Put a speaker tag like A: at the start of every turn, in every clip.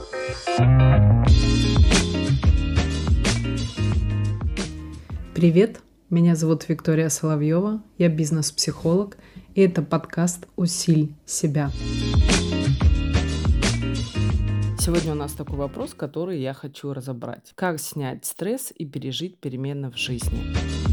A: Привет, меня зовут Виктория Соловьева, я бизнес-психолог, и это подкаст «Усиль себя». Сегодня у нас такой вопрос, который я хочу разобрать. Как снять стресс и пережить перемены в жизни?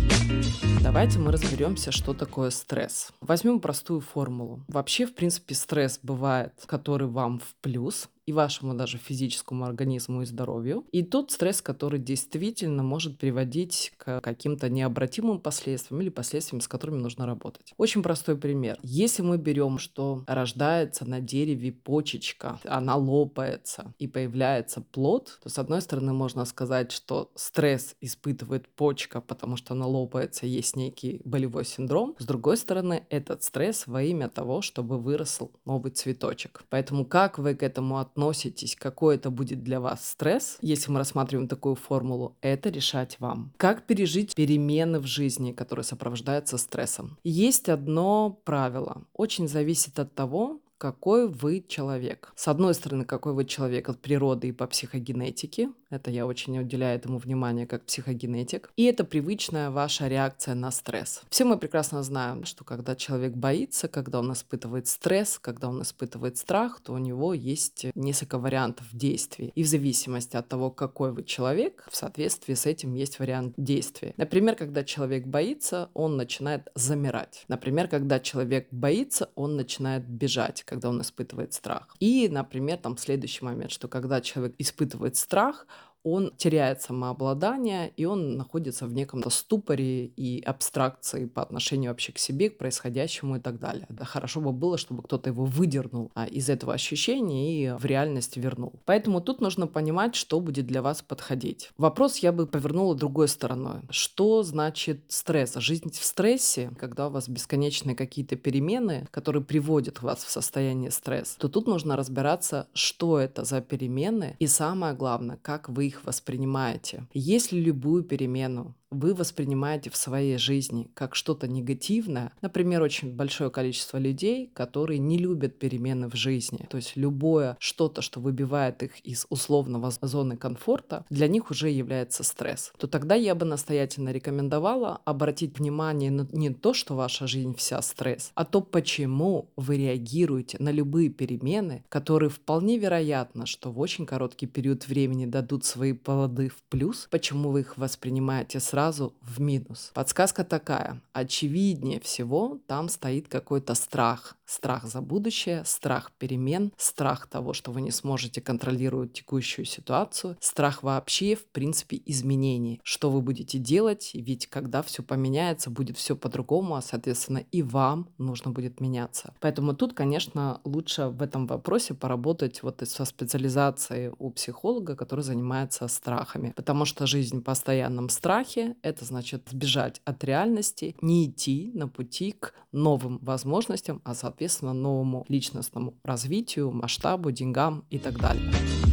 A: Давайте мы разберемся, что такое стресс. Возьмем простую формулу. Вообще, в принципе, стресс бывает, который вам в плюс, и вашему даже физическому организму и здоровью. И тот стресс, который действительно может приводить к каким-то необратимым последствиям или последствиям, с которыми нужно работать. Очень простой пример. Если мы берем, что рождается на дереве почечка, она лопается и появляется плод, то с одной стороны можно сказать, что стресс испытывает почка, потому что она лопается, есть некий болевой синдром. С другой стороны, этот стресс во имя того, чтобы вырос новый цветочек. Поэтому как вы к этому относитесь, какой это будет для вас стресс, если мы рассматриваем такую формулу, это решать вам. Как пережить перемены в жизни, которые сопровождаются стрессом? Есть одно правило. Очень зависит от того, какой вы человек. С одной стороны, какой вы человек от природы и по психогенетике. Это я очень уделяю этому внимание как психогенетик. И это привычная ваша реакция на стресс. Все мы прекрасно знаем, что когда человек боится, когда он испытывает стресс, когда он испытывает страх, то у него есть несколько вариантов действий. И в зависимости от того, какой вы человек, в соответствии с этим есть вариант действия. Например, когда человек боится, он начинает замирать. Например, когда человек боится, он начинает бежать, когда он испытывает страх. И, например, там следующий момент, что когда человек испытывает страх, он теряет самообладание, и он находится в неком ступоре и абстракции по отношению вообще к себе, к происходящему и так далее. Да, хорошо бы было, чтобы кто-то его выдернул из этого ощущения и в реальность вернул. Поэтому тут нужно понимать, что будет для вас подходить. Вопрос я бы повернула другой стороной. Что значит стресс? Жизнь в стрессе, когда у вас бесконечные какие-то перемены, которые приводят вас в состояние стресса, то тут нужно разбираться, что это за перемены, и самое главное, как вы их воспринимаете. Если любую перемену вы воспринимаете в своей жизни как что-то негативное, например, очень большое количество людей, которые не любят перемены в жизни, то есть любое что-то, что выбивает их из условного зоны комфорта, для них уже является стресс, то тогда я бы настоятельно рекомендовала обратить внимание на не то, что ваша жизнь вся стресс, а то, почему вы реагируете на любые перемены, которые вполне вероятно, что в очень короткий период времени дадут свои плоды в плюс, почему вы их воспринимаете сразу в минус. Подсказка такая. Очевиднее всего там стоит какой-то страх. Страх за будущее, страх перемен, страх того, что вы не сможете контролировать текущую ситуацию, страх вообще, в принципе, изменений. Что вы будете делать? Ведь когда все поменяется, будет все по-другому, а, соответственно, и вам нужно будет меняться. Поэтому тут, конечно, лучше в этом вопросе поработать вот со специализацией у психолога, который занимается страхами. Потому что жизнь в постоянном страхе — это значит сбежать от реальности, не идти на пути к новым возможностям, а, соответственно, новому личностному развитию, масштабу, деньгам и так далее.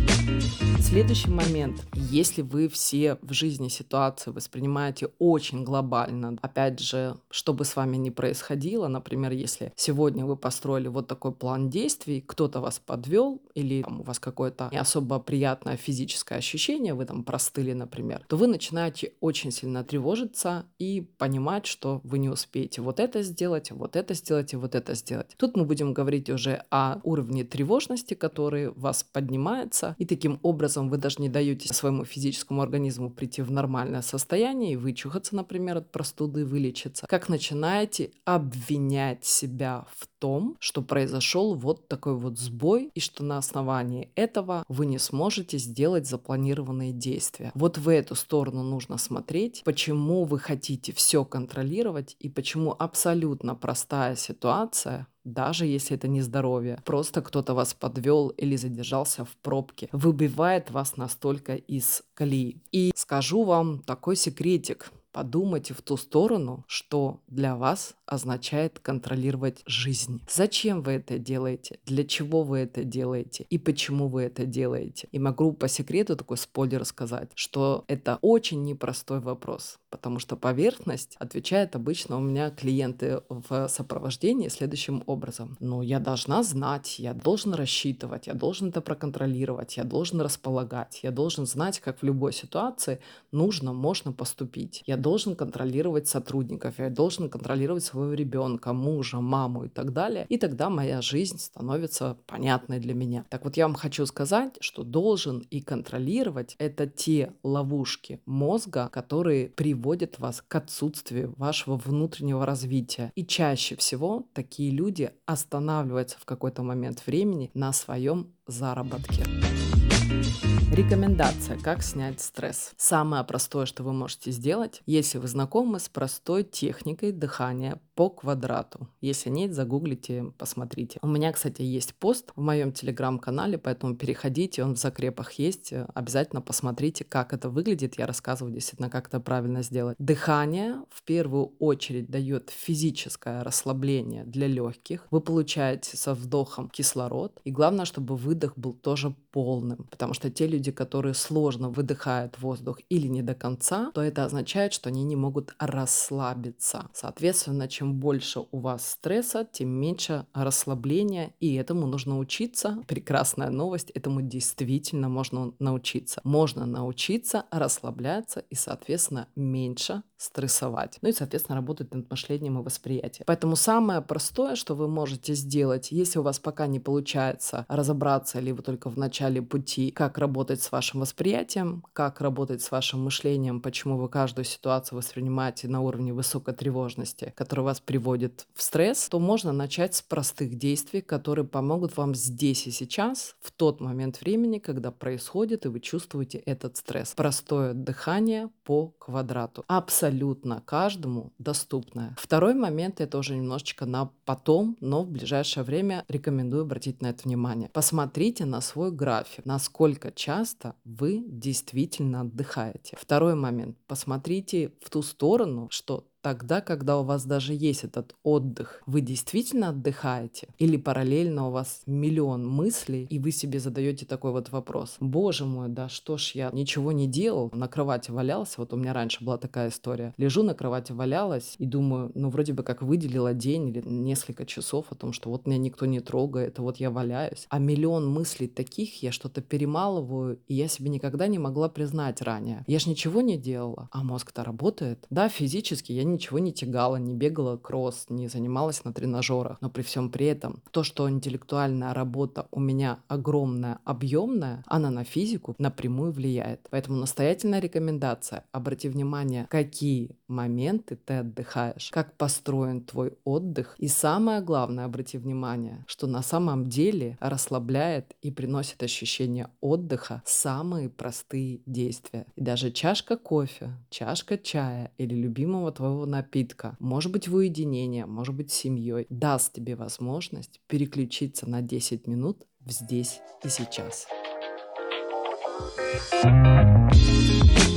A: Следующий момент. Если вы все в жизни ситуации воспринимаете очень глобально, опять же, что бы с вами ни происходило, например, если сегодня вы построили вот такой план действий, кто-то вас подвел или у вас какое-то не особо приятное физическое ощущение, вы там простыли, например, то вы начинаете очень сильно тревожиться и понимать, что вы не успеете вот это сделать, вот это сделать и вот это сделать. Тут мы будем говорить уже о уровне тревожности, который у вас поднимается, и таким образом вы даже не даете своему физическому организму прийти в нормальное состояние и вычухаться, например, от простуды, вылечиться. Как начинаете обвинять себя в том, что произошел вот такой вот сбой, и что на основании этого вы не сможете сделать запланированные действия. Вот в эту сторону нужно смотреть, почему вы хотите все контролировать и почему абсолютно простая ситуация, даже если это не здоровье, просто кто-то вас подвел или задержался в пробке, выбивает вас настолько из колеи. И скажу вам такой секретик. Подумайте в ту сторону, что для вас означает контролировать жизнь. Зачем вы это делаете? Для чего вы это делаете? И почему вы это делаете? И могу по секрету такой спойлер сказать, что это очень непростой вопрос, потому что поверхность отвечает обычно у меня клиенты в сопровождении следующим образом. Ну, я должна знать, я должен рассчитывать, я должен это проконтролировать, я должен располагать, я должен знать, как в любой ситуации нужно, можно поступить. Я должен контролировать сотрудников, я должен контролировать своего ребенка, мужа, маму и так далее. И тогда моя жизнь становится понятной для меня. Так вот, я вам хочу сказать, что должен и контролировать — это те ловушки мозга, которые приводят вас к отсутствию вашего внутреннего развития. И чаще всего такие люди останавливаются в какой-то момент времени на своем заработке. Рекомендация, как снять стресс. Самое простое, что вы можете сделать, если вы знакомы с простой техникой дыхания по квадрату. Если нет, загуглите, посмотрите. У меня, кстати, есть пост в моем телеграм-канале, поэтому переходите, он в закрепах есть. Обязательно посмотрите, как это выглядит. Я рассказываю действительно, как это правильно сделать. Дыхание в первую очередь дает физическое расслабление для легких. Вы получаете со вдохом кислород. И главное, чтобы выдох был тоже полным. Потому что те люди, которые сложно выдыхают воздух или не до конца, то это означает, что они не могут расслабиться. Соответственно, чем больше у вас стресса, тем меньше расслабления, и этому нужно учиться. Прекрасная новость, этому действительно можно научиться. Можно научиться расслабляться и, соответственно, меньше стрессовать. Ну и, соответственно, работать над мышлением и восприятием. Поэтому самое простое, что вы можете сделать, если у вас пока не получается разобраться или вы только в начале пути, как работать с вашим восприятием, как работать с вашим мышлением, почему вы каждую ситуацию воспринимаете на уровне высокой тревожности, которая вас приводит в стресс, то можно начать с простых действий, которые помогут вам здесь и сейчас, в тот момент времени, когда происходит и вы чувствуете этот стресс. Простое дыхание по квадрату. Абсолютно каждому доступное. Второй момент, это уже немножечко на потом, но в ближайшее время рекомендую обратить на это внимание. Посмотрите на свой график, насколько часто вы действительно отдыхаете. Второй момент. Посмотрите в ту сторону, что тогда, когда у вас даже есть этот отдых, вы действительно отдыхаете? Или параллельно у вас миллион мыслей, и вы себе задаете такой вот вопрос: боже мой, да что ж я ничего не делал, на кровати валялся. Вот у меня раньше была такая история. Лежу на кровати, валялась, и думаю, ну вроде бы как выделила день или несколько часов о том, что вот меня никто не трогает, и вот я валяюсь. А миллион мыслей таких, я что-то перемалываю, и я себе никогда не могла признать ранее. Я ж ничего не делала, а мозг-то работает. Да, физически я ничего не тягала, не бегала кросс, не занималась на тренажерах. Но при всем при этом то, что интеллектуальная работа у меня огромная, объемная, она на физику напрямую влияет. Поэтому настоятельная рекомендация: обрати внимание, какие моменты ты отдыхаешь, как построен твой отдых. И самое главное, обрати внимание, что на самом деле расслабляет и приносит ощущение отдыха самые простые действия. И даже чашка кофе, чашка чая или любимого твоего напитка, может быть в уединении, может быть с семьей, даст тебе возможность переключиться на 10 минут в здесь и сейчас.